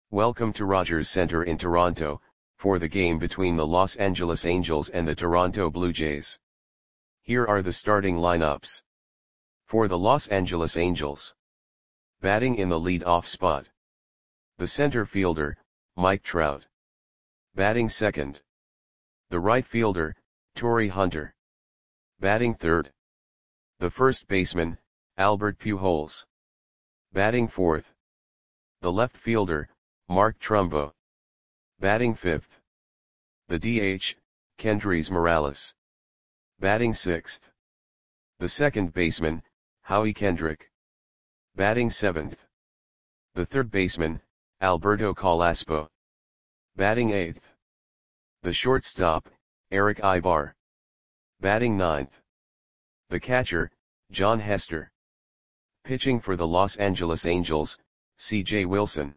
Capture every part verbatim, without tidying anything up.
Welcome to Rogers Centre in Toronto, for the game between the Los Angeles Angels and the Toronto Blue Jays. Here are the starting lineups. For the Los Angeles Angels. Batting in the lead-off spot. The center fielder, Mike Trout. Batting second. The right fielder, Torii Hunter. Batting third. The first baseman, Albert Pujols. Batting fourth. The left fielder, Mark Trumbo. Batting fifth. The D H, Kendrys Morales. Batting sixth. The second baseman, Howie Kendrick. Batting seventh. The third baseman, Alberto Carrasco. Batting eighth. The shortstop, Erick Aybar. Batting ninth. The catcher, Jon Hester. Pitching for the Los Angeles Angels, C J Wilson.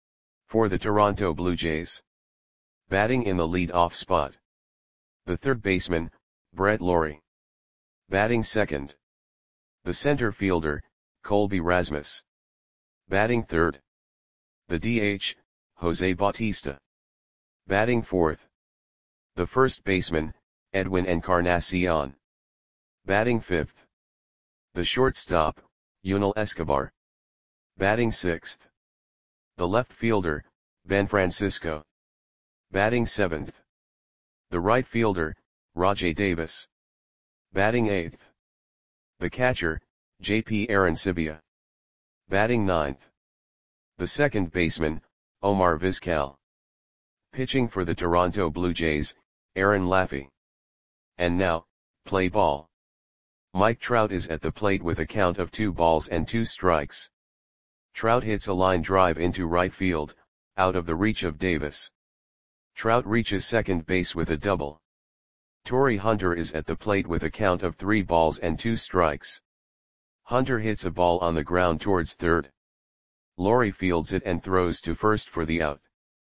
For the Toronto Blue Jays. Batting in the lead-off spot. The third baseman, Brett Lawrie. Batting second. The center fielder, Colby Rasmus. Batting third. The D H, Jose Bautista. Batting fourth. The first baseman, Edwin Encarnacion. Batting fifth. The shortstop, Yunel Escobar. Batting sixth. The left fielder, Ben Francisco. Batting seventh. The right fielder, Rajai Davis. Batting eighth. The catcher, J P Arencibia. Batting ninth. The second baseman, Omar Vizquel. Pitching for the Toronto Blue Jays, Aaron Laffey. And now, play ball. Mike Trout is at the plate with a count of two balls and two strikes. Trout hits a line drive into right field, out of the reach of Davis. Trout reaches second base with a double. Torii Hunter is at the plate with a count of three balls and two strikes. Hunter hits a ball on the ground towards third. Lawrie fields it and throws to first for the out.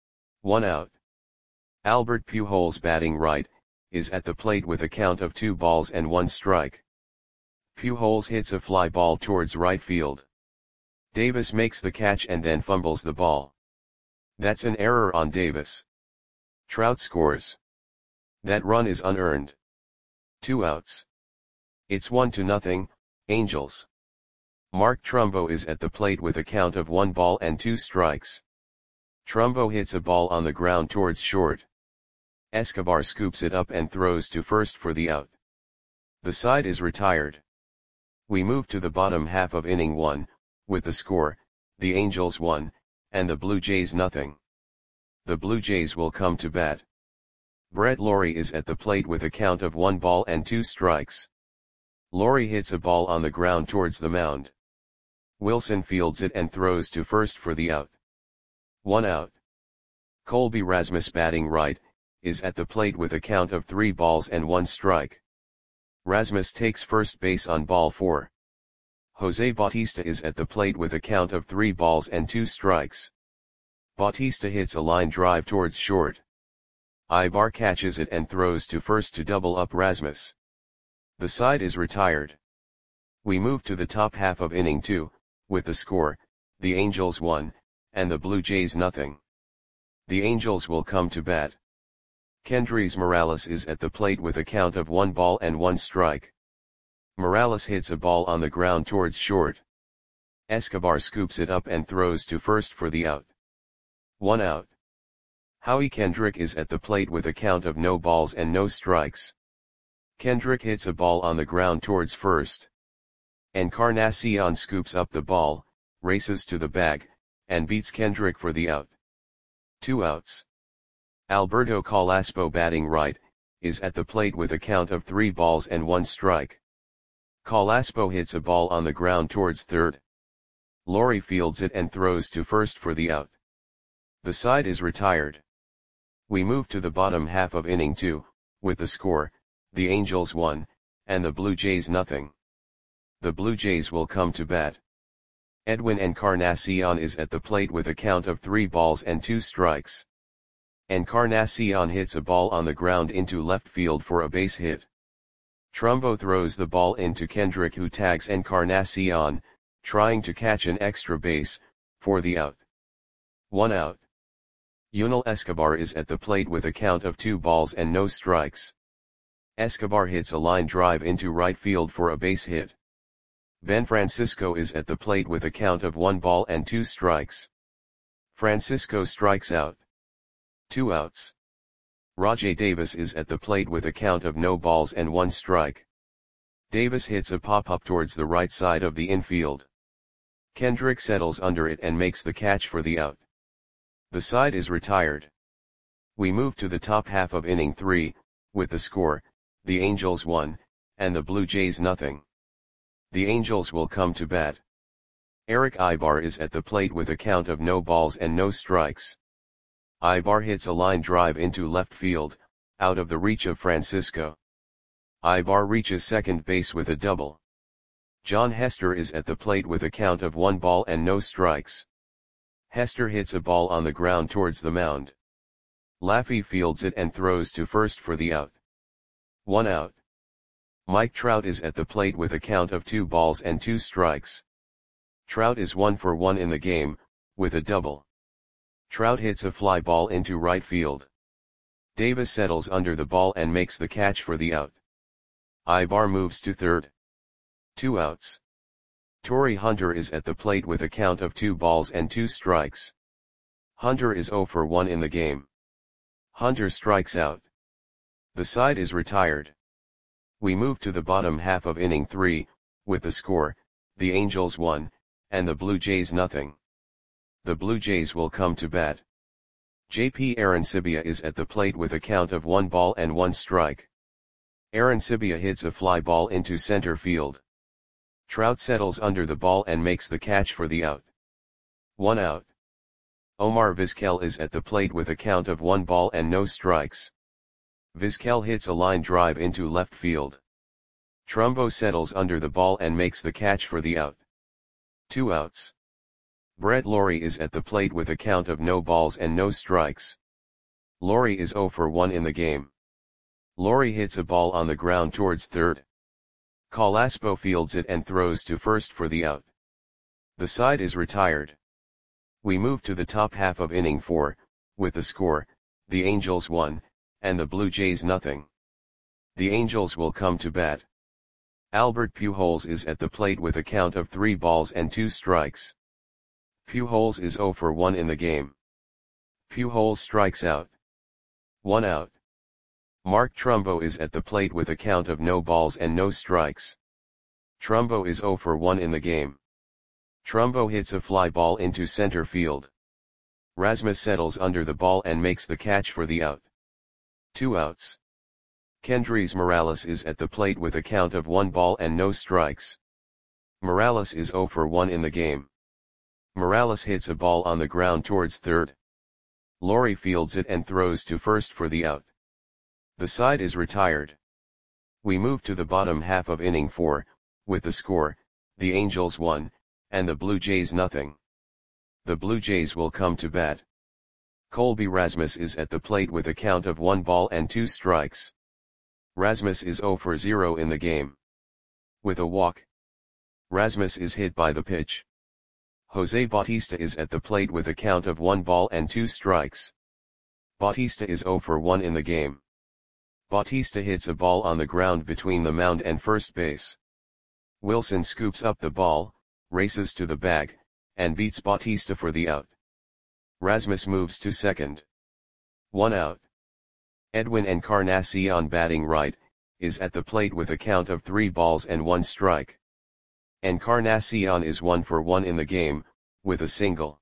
One out. Albert Pujols, batting right, is at the plate with a count of two balls and one strike. Pujols hits a fly ball towards right field. Davis makes the catch and then fumbles the ball. That's an error on Davis. Trout scores. That run is unearned. Two outs. It's one to nothing, Angels. Mark Trumbo is at the plate with a count of one ball and two strikes. Trumbo hits a ball on the ground towards short. Escobar scoops it up and throws to first for the out. The side is retired. We move to the bottom half of inning one, with the score, the Angels one, and the Blue Jays nothing. The Blue Jays will come to bat. Brett Lawrie is at the plate with a count of one ball and two strikes. Lawrie hits a ball on the ground towards the mound. Wilson fields it and throws to first for the out. One out. Colby Rasmus, batting right, is at the plate with a count of three balls and one strike. Rasmus takes first base on ball four. Jose Bautista is at the plate with a count of three balls and two strikes. Bautista hits a line drive towards short. Aybar catches it and throws to first to double up Rasmus. The side is retired. We move to the top half of inning two, with the score, the Angels one, and the Blue Jays nothing. The Angels will come to bat. Kendrys Morales is at the plate with a count of one ball and one strike. Morales hits a ball on the ground towards short. Escobar scoops it up and throws to first for the out. One out. Howie Kendrick is at the plate with a count of no balls and no strikes. Kendrick hits a ball on the ground towards first. Encarnacion scoops up the ball, races to the bag, and beats Kendrick for the out. Two outs. Alberto Carrasco, batting right, is at the plate with a count of three balls and one strike. Carrasco hits a ball on the ground towards third. Lawrie fields it and throws to first for the out. The side is retired. We move to the bottom half of inning two, with the score, the Angels one, and the Blue Jays nothing. The Blue Jays will come to bat. Edwin Encarnacion is at the plate with a count of three balls and two strikes. Encarnacion hits a ball on the ground into left field for a base hit. Trumbo throws the ball into Kendrick, who tags Encarnacion, trying to catch an extra base, for the out. One out. Yunel Escobar is at the plate with a count of two balls and no strikes. Escobar hits a line drive into right field for a base hit. Ben Francisco is at the plate with a count of one ball and two strikes. Francisco strikes out. Two outs. Rajai Davis is at the plate with a count of no balls and one strike. Davis hits a pop-up towards the right side of the infield. Kendrick settles under it and makes the catch for the out. The side is retired. We move to the top half of inning three, with the score, the Angels one, and the Blue Jays nothing. The Angels will come to bat. Erick Aybar is at the plate with a count of no balls and no strikes. Aybar hits a line drive into left field, out of the reach of Francisco. Aybar reaches second base with a double. Jon Hester is at the plate with a count of one ball and no strikes. Hester hits a ball on the ground towards the mound. Laffey fields it and throws to first for the out. One out. Mike Trout is at the plate with a count of two balls and two strikes. Trout is one for one in the game, with a double. Trout hits a fly ball into right field. Davis settles under the ball and makes the catch for the out. Aybar moves to third. Two outs. Torii Hunter is at the plate with a count of two balls and two strikes. Hunter is zero for one in the game. Hunter strikes out. The side is retired. We move to the bottom half of inning three, with the score, the Angels one, and the Blue Jays nothing. The Blue Jays will come to bat. J P Arencibia is at the plate with a count of one ball and one strike. Arencibia hits a fly ball into center field. Trout settles under the ball and makes the catch for the out. One out. Omar Vizquel is at the plate with a count of one ball and no strikes. Vizquel hits a line drive into left field. Trumbo settles under the ball and makes the catch for the out. Two outs. Brett Lawrie is at the plate with a count of no balls and no strikes. Lawrie is zero for one in the game. Lawrie hits a ball on the ground towards third. Calaspo fields it and throws to first for the out. The side is retired. We move to the top half of inning four, with the score, the Angels one, and the Blue Jays nothing. The Angels will come to bat. Albert Pujols is at the plate with a count of three balls and two strikes. Pujols is zero for one in the game. Pujols strikes out. One out. Mark Trumbo is at the plate with a count of no balls and no strikes. Trumbo is zero for one in the game. Trumbo hits a fly ball into center field. Rasmus settles under the ball and makes the catch for the out. Two outs. Kendrys Morales is at the plate with a count of one ball and no strikes. Morales is zero for one in the game. Morales hits a ball on the ground towards third. Lawrie fields it and throws to first for the out. The side is retired. We move to the bottom half of inning four, with the score, the Angels one, and the Blue Jays nothing. The Blue Jays will come to bat. Colby Rasmus is at the plate with a count of one ball and two strikes. Rasmus is zero for zero in the game. With a walk. Rasmus is hit by the pitch. Jose Bautista is at the plate with a count of one ball and two strikes. Bautista is zero for one in the game. Bautista hits a ball on the ground between the mound and first base. Wilson scoops up the ball, races to the bag, and beats Bautista for the out. Rasmus moves to second. One out. Edwin Encarnacion, batting right, is at the plate with a count of three balls and one strike. Encarnacion is one for one in the game, with a single.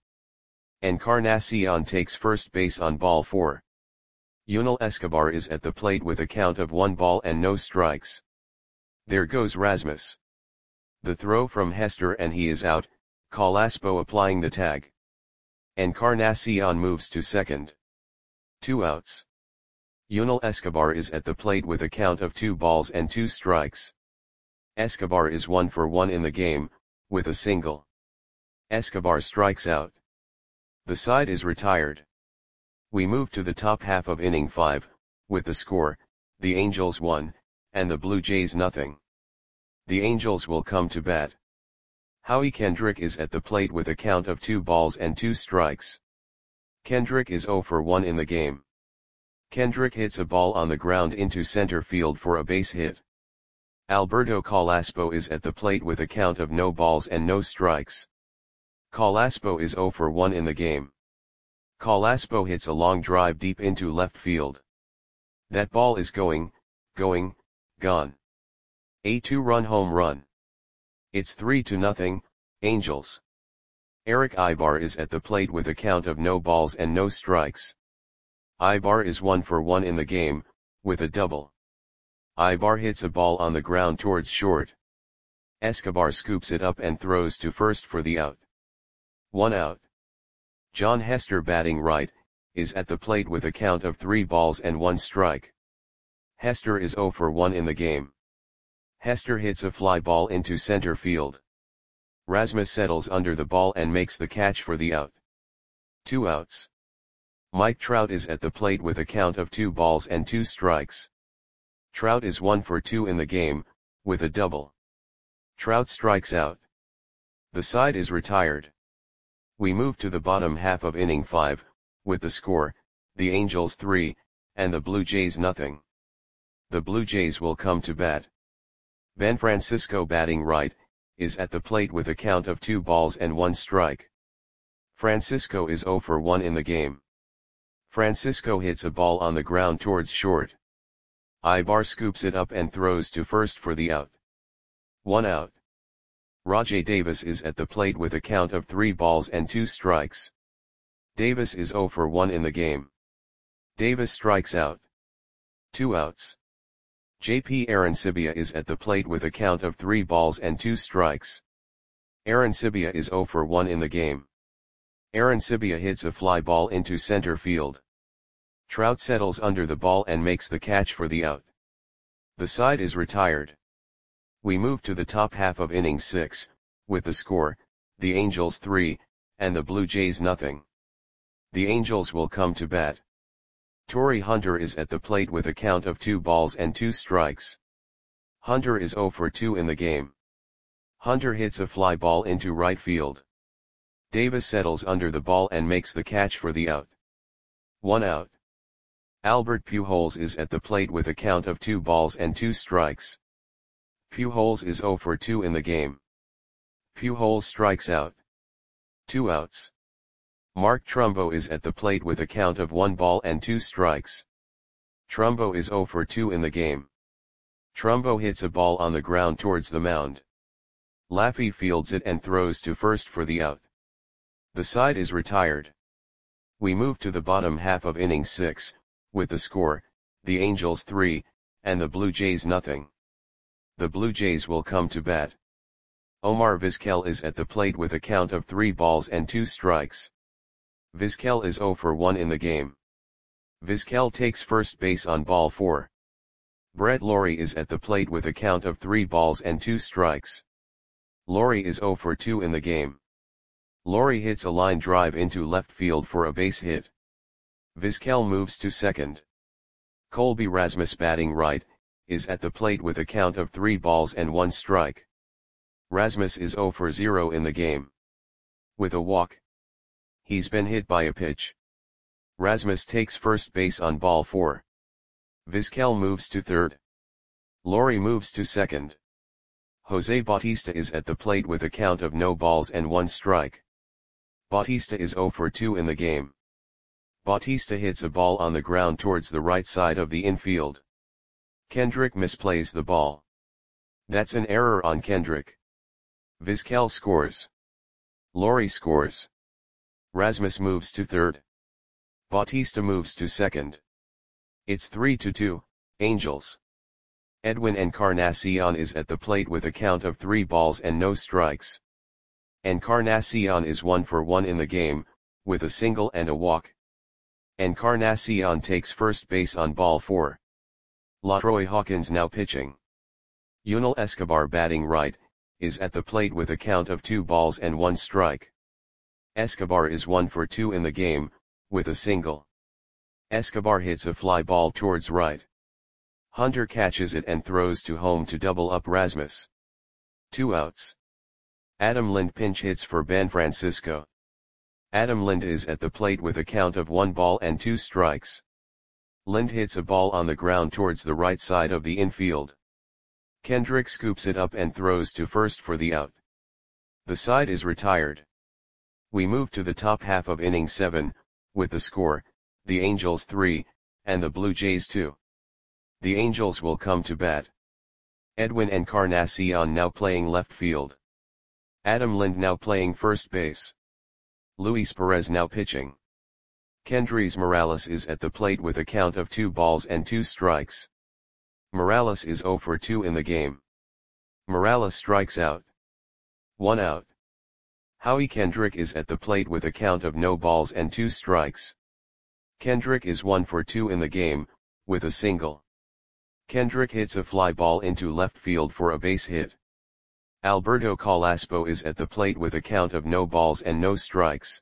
Encarnacion takes first base on ball four. Yunel Escobar is at the plate with a count of one ball and no strikes. There goes Rasmus. The throw from Hester and he is out, Calaspo applying the tag. Encarnacion moves to second. Two outs. Yunel Escobar is at the plate with a count of two balls and two strikes. Escobar is one for one in the game, with a single. Escobar strikes out. The side is retired. We move to the top half of inning five, with the score, the Angels one, and the Blue Jays nothing. The Angels will come to bat. Howie Kendrick is at the plate with a count of two balls and two strikes. Kendrick is zero for one in the game. Kendrick hits a ball on the ground into center field for a base hit. Alberto Calaspo is at the plate with a count of no balls and no strikes. Calaspo is zero for one in the game. Calaspo hits a long drive deep into left field. That ball is going, going, gone. A two-run home run. It's three to nothing, Angels. Eric Ibar is at the plate with a count of no balls and no strikes. Ibar is one for one in the game, with a double. Ibar hits a ball on the ground towards short. Escobar scoops it up and throws to first for the out. One out. John Hester, batting right, is at the plate with a count of three balls and one strike. Hester is zero for one in the game. Hester hits a fly ball into center field. Rasmus settles under the ball and makes the catch for the out. Two outs. Mike Trout is at the plate with a count of two balls and two strikes. Trout is one for two in the game, with a double. Trout strikes out. The side is retired. We move to the bottom half of inning five, with the score, the Angels three, and the Blue Jays nothing. The Blue Jays will come to bat. Ben Francisco, batting right, is at the plate with a count of two balls and one strike. Francisco is zero for one in the game. Francisco hits a ball on the ground towards short. Ibar scoops it up and throws to first for the out. One out. Rajai Davis is at the plate with a count of three balls and two strikes. Davis is zero for one in the game. Davis strikes out. Two outs. J P Arancibia is at the plate with a count of three balls and two strikes. Arancibia is zero for one in the game. Arancibia hits a fly ball into center field. Trout settles under the ball and makes the catch for the out. The side is retired. We move to the top half of inning six, with the score, the Angels three, and the Blue Jays nothing. The Angels will come to bat. Torrey Hunter is at the plate with a count of two balls and two strikes. Hunter is zero for two in the game. Hunter hits a fly ball into right field. Davis settles under the ball and makes the catch for the out. One out. Albert Pujols is at the plate with a count of two balls and two strikes. Pujols is zero for two in the game. Pujols strikes out. Two outs. Mark Trumbo is at the plate with a count of one ball and two strikes. Trumbo is zero for two in the game. Trumbo hits a ball on the ground towards the mound. Laffey fields it and throws to first for the out. The side is retired. We move to the bottom half of inning six, with the score, the Angels three, and the Blue Jays nothing. The Blue Jays will come to bat. Omar Vizquel is at the plate with a count of three balls and two strikes. Vizquel is zero for one in the game. Vizquel takes first base on ball four. Brett Lawrie is at the plate with a count of three balls and two strikes. Lawrie is zero for two in the game. Lawrie hits a line drive into left field for a base hit. Vizquel moves to second. Colby Rasmus, batting right, is at the plate with a count of three balls and one strike. Rasmus is zero for zero in the game. With a walk. He's been hit by a pitch. Rasmus takes first base on ball four. Vizquel moves to third. Lawrie moves to second. Jose Bautista is at the plate with a count of no balls and one strike. Bautista is zero for two in the game. Bautista hits a ball on the ground towards the right side of the infield. Kendrick misplays the ball. That's an error on Kendrick. Vizquel scores. Lawrie scores. Rasmus moves to third. Bautista moves to second. It's three to two, Angels. Edwin Encarnacion is at the plate with a count of three balls and no strikes. Encarnacion is one for one in the game, with a single and a walk. Encarnacion takes first base on ball four. LaTroy Hawkins now pitching. Yunel Escobar, batting right, is at the plate with a count of two balls and one strike. Escobar is one for two in the game, with a single. Escobar hits a fly ball towards right. Hunter catches it and throws to home to double up Rasmus. Two outs. Adam Lind pinch hits for Ben Francisco. Adam Lind is at the plate with a count of one ball and two strikes. Lind hits a ball on the ground towards the right side of the infield. Kendrick scoops it up and throws to first for the out. The side is retired. We move to the top half of inning seven, with the score, the Angels three, and the Blue Jays two. The Angels will come to bat. Edwin Encarnacion now playing left field. Adam Lind now playing first base. Luis Perez now pitching. Kendrys Morales is at the plate with a count of two balls and two strikes. Morales is zero for two in the game. Morales strikes out. One out. Howie Kendrick is at the plate with a count of no balls and two strikes. Kendrick is one for two in the game, with a single. Kendrick hits a fly ball into left field for a base hit. Alberto Calaspo is at the plate with a count of no balls and no strikes.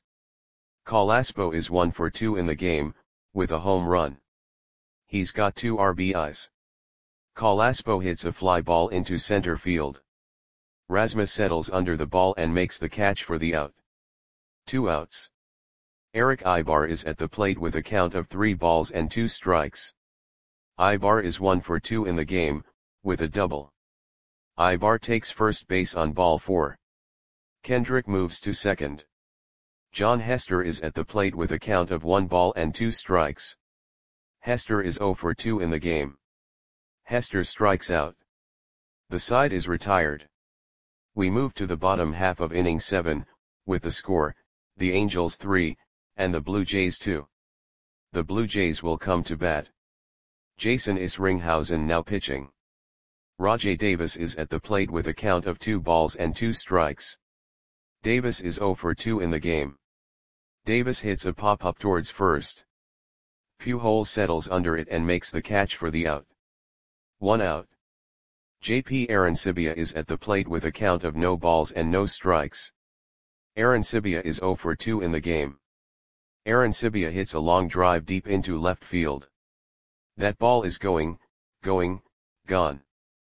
Calaspo is one for two in the game, with a home run. He's got two R B Is. Calaspo hits a fly ball into center field. Rasmus settles under the ball and makes the catch for the out. Two outs. Eric Ibar is at the plate with a count of three balls and two strikes. Ibar is one for two in the game, with a double. Ibar takes first base on ball four. Kendrick moves to second. John Hester is at the plate with a count of one ball and two strikes. Hester is zero for two in the game. Hester strikes out. The side is retired. We move to the bottom half of inning seven, with the score, the Angels three, and the Blue Jays two. The Blue Jays will come to bat. Jason Isringhausen now pitching. Rajai Davis is at the plate with a count of two balls and two strikes. Davis is zero for two in the game. Davis hits a pop-up towards first. Pujols settles under it and makes the catch for the out. One out. J P Arancibia is at the plate with a count of no balls and no strikes. Arancibia is zero for two in the game. Arancibia hits a long drive deep into left field. That ball is going, going, gone.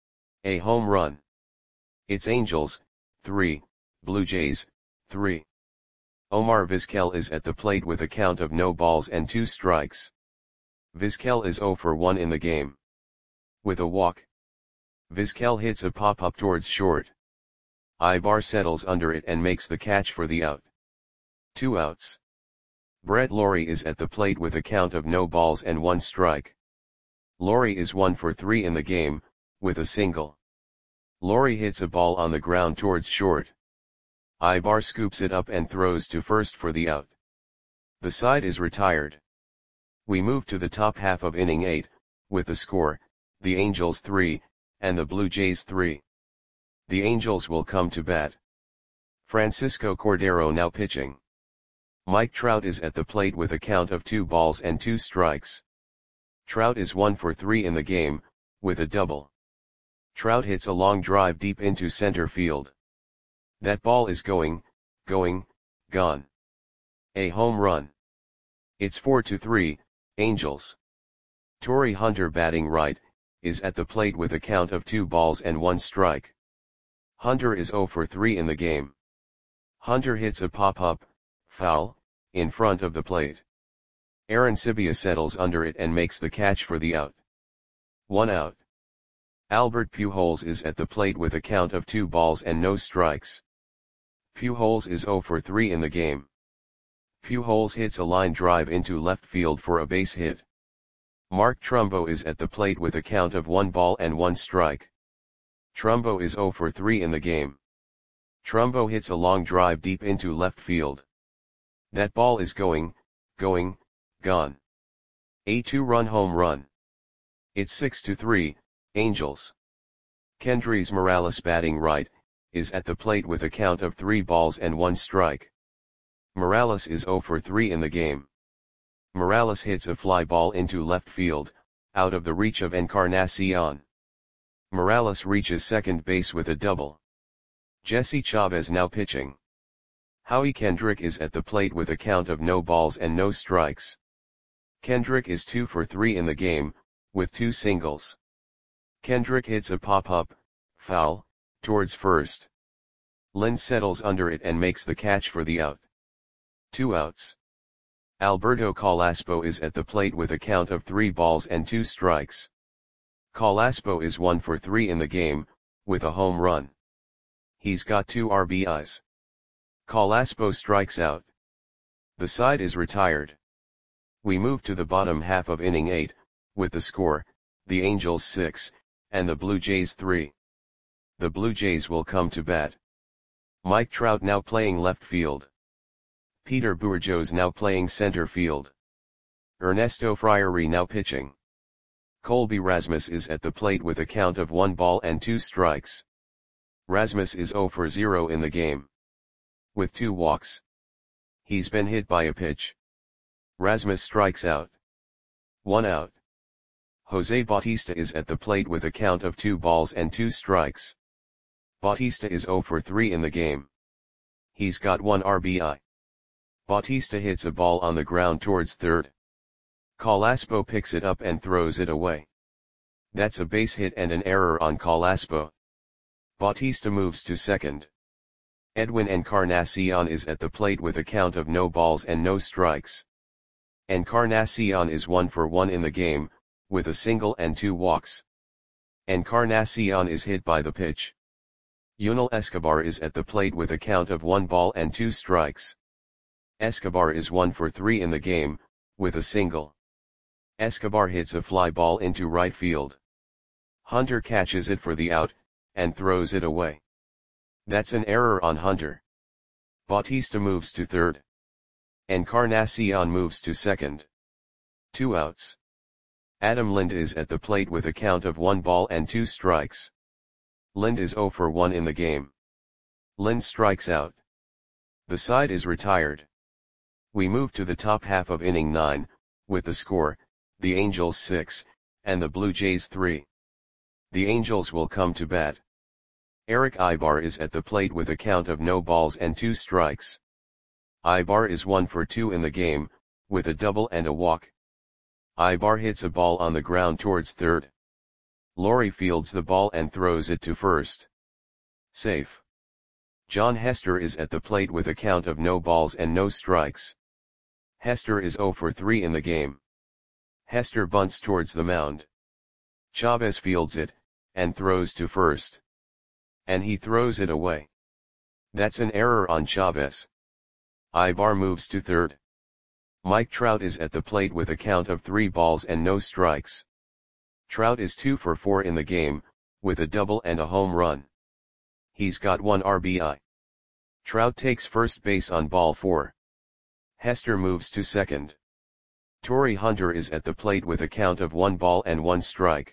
A home run. It's Angels, three, Blue Jays, three. Omar Vizquel is at the plate with a count of no balls and two strikes. Vizquel is zero for one in the game. With a walk. Vizquel hits a pop-up towards short. Ibar settles under it and makes the catch for the out. Two outs. Brett Lawrie is at the plate with a count of no balls and one strike. Lawrie is one for three in the game, with a single. Lawrie hits a ball on the ground towards short. Ibar scoops it up and throws to first for the out. The side is retired. We move to the top half of inning eight, with the score, the Angels three, and the Blue Jays three. The Angels will come to bat. Francisco Cordero now pitching. Mike Trout is at the plate with a count of two balls and two strikes. Trout is one for three in the game, with a double. Trout hits a long drive deep into center field. That ball is going, going, gone. A home run. It's four to three, Angels. Torii Hunter batting right, is at the plate with a count of two balls and one strike. Hunter is zero for three in the game. Hunter hits a pop-up, foul, in front of the plate. Arancibia settles under it and makes the catch for the out. One out. Albert Pujols is at the plate with a count of two balls and no strikes. Pujols is zero for three in the game. Pujols hits a line drive into left field for a base hit. Mark Trumbo is at the plate with a count of one ball and one strike. Trumbo is zero for three in the game. Trumbo hits a long drive deep into left field. That ball is going, going, gone. A two-run home run. It's six to three, Angels. Kendrys Morales batting right, is at the plate with a count of three balls and one strike. Morales is zero for three in the game. Morales hits a fly ball into left field, out of the reach of Encarnacion. Morales reaches second base with a double. Jesse Chavez now pitching. Howie Kendrick is at the plate with a count of no balls and no strikes. Kendrick is two for three in the game, with two singles. Kendrick hits a pop-up, foul, towards first. Lind settles under it and makes the catch for the out. Two outs. Alberto Calaspo is at the plate with a count of three balls and two strikes. Calaspo is one for three in the game, with a home run. He's got two R B Is. Calaspo strikes out. The side is retired. We move to the bottom half of inning eight, with the score, the Angels six, and the Blue Jays three. The Blue Jays will come to bat. Mike Trout now playing left field. Peter Bourjos now playing center field. Ernesto Friary now pitching. Colby Rasmus is at the plate with a count of one ball and two strikes. Rasmus is zero for zero in the game. With two walks. He's been hit by a pitch. Rasmus strikes out. One out. Jose Bautista is at the plate with a count of two balls and two strikes. Bautista is zero for three in the game. He's got one R B I. Bautista hits a ball on the ground towards third. Calaspo picks it up and throws it away. That's a base hit and an error on Calaspo. Bautista moves to second. Edwin Encarnacion is at the plate with a count of no balls and no strikes. Encarnacion is one for one in the game, with a single and two walks. Encarnacion is hit by the pitch. Yunel Escobar is at the plate with a count of one ball and two strikes. Escobar is one for three in the game, with a single. Escobar hits a fly ball into right field. Hunter catches it for the out, and throws it away. That's an error on Hunter. Bautista moves to third. Encarnacion moves to second. Two outs. Adam Lind is at the plate with a count of one ball and two strikes. Lind is zero for one in the game. Lind strikes out. The side is retired. We move to the top half of inning nine, with the score, the Angels six, and the Blue Jays three. The Angels will come to bat. Eric Ibar is at the plate with a count of no balls and two strikes. Ibar is one for two in the game, with a double and a walk. Ibar hits a ball on the ground towards third. Laurie fields the ball and throws it to first. Safe. John Hester is at the plate with a count of no balls and no strikes. Hester is zero for three in the game. Hester bunts towards the mound. Chavez fields it, and throws to first. And he throws it away. That's an error on Chavez. Ibar moves to third. Mike Trout is at the plate with a count of three balls and no strikes. Trout is two for four in the game, with a double and a home run. He's got one R B I. Trout takes first base on ball four. Hester moves to second. Torrey Hunter is at the plate with a count of one ball and one strike.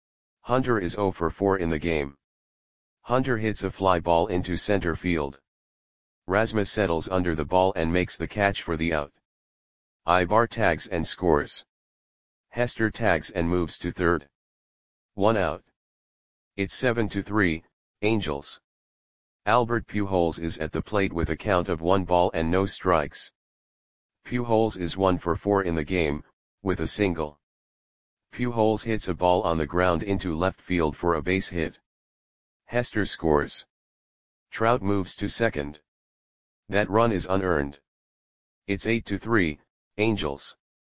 Hunter is zero for four in the game. Hunter hits a fly ball into center field. Rasmus settles under the ball and makes the catch for the out. Ibar tags and scores. Hester tags and moves to third. One out. It's seven to three, Angels. Albert Pujols is at the plate with a count of one ball and no strikes. Pujols is one for four in the game, with a single. Pujols hits a ball on the ground into left field for a base hit. Hester scores. Trout moves to second. That run is unearned. It's eight to three, Angels.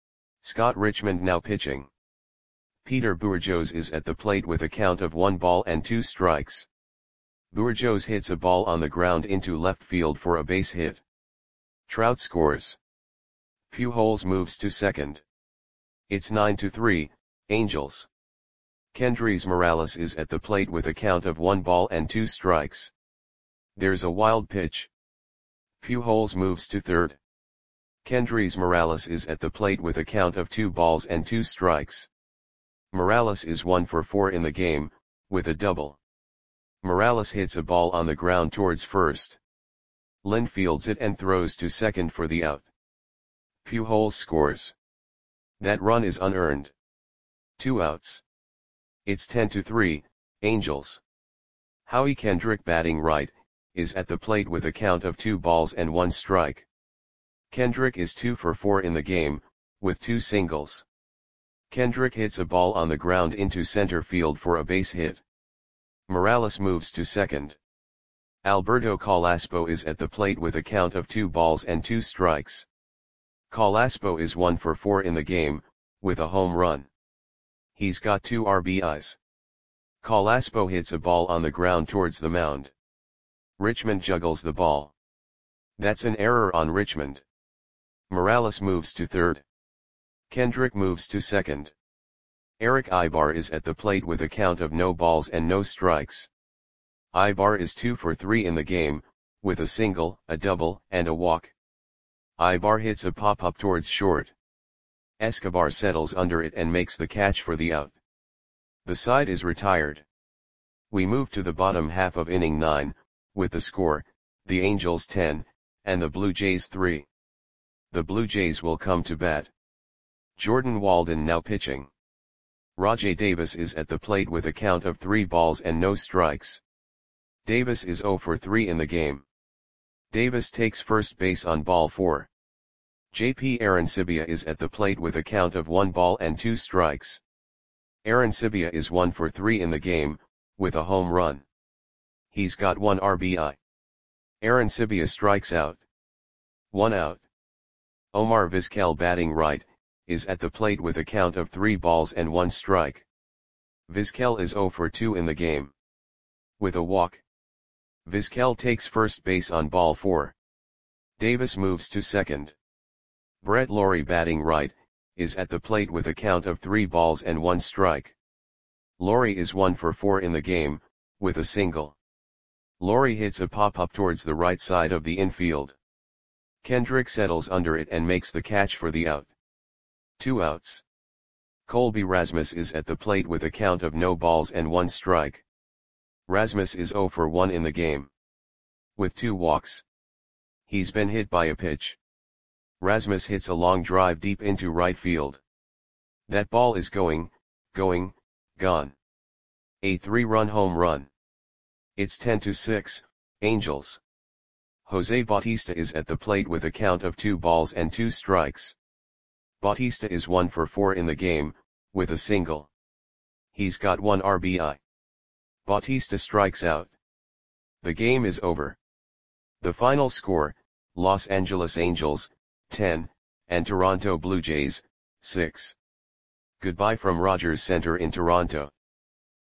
Scott Richmond now pitching. Peter Bourjos is at the plate with a count of one ball and two strikes. Bourjos hits a ball on the ground into left field for a base hit. Trout scores. Pujols moves to second. It's nine to three, Angels. Kendrys Morales is at the plate with a count of one ball and two strikes. There's a wild pitch. Pujols moves to third. Kendrys Morales is at the plate with a count of two balls and two strikes. Morales is one for four in the game, with a double. Morales hits a ball on the ground towards first. Lind fields it and throws to second for the out. Pujols scores. That run is unearned. Two outs. It's ten to three, Angels. Howie Kendrick batting right, is at the plate with a count of two balls and one strike. Kendrick is two for four in the game, with two singles. Kendrick hits a ball on the ground into center field for a base hit. Morales moves to second. Alberto Calaspo is at the plate with a count of two balls and two strikes. Calaspo is one for four in the game, with a home run. He's got two R B Is. Calaspo hits a ball on the ground towards the mound. Richmond juggles the ball. That's an error on Richmond. Morales moves to third. Kendrick moves to second. Eric Ibar is at the plate with a count of no balls and no strikes. Ibar is two for three in the game, with a single, a double, and a walk. Ibar hits a pop-up towards short. Escobar settles under it and makes the catch for the out. The side is retired. We move to the bottom half of inning nine, with the score, the Angels ten, and the Blue Jays three. The Blue Jays will come to bat. Jordan Walden now pitching. Rajai Davis is at the plate with a count of three balls and no strikes. Davis is zero for three in the game. Davis takes first base on ball four. J P Arancibia is at the plate with a count of one ball and two strikes. Arancibia is one for three in the game, with a home run. He's got one R B I. Arancibia strikes out. One out. Omar Vizquel batting right, is at the plate with a count of three balls and one strike. Vizquel is zero for two in the game. With a walk. Vizquel takes first base on ball four. Davis moves to second. Brett Lawrie batting right, is at the plate with a count of three balls and one strike. Lawrie is one for four in the game, with a single. Lawrie hits a pop-up towards the right side of the infield. Kendrick settles under it and makes the catch for the out. Two outs. Colby Rasmus is at the plate with a count of no balls and one strike. Rasmus is zero for one in the game. With two walks. He's been hit by a pitch. Rasmus hits a long drive deep into right field. That ball is going, going, gone. A three-run home run. It's ten to six, Angels. Jose Bautista is at the plate with a count of two balls and two strikes. Bautista is one for four in the game, with a single. He's got one R B I. Bautista strikes out. The game is over. The final score, Los Angeles Angels, ten, and Toronto Blue Jays, six. Goodbye from Rogers Center in Toronto.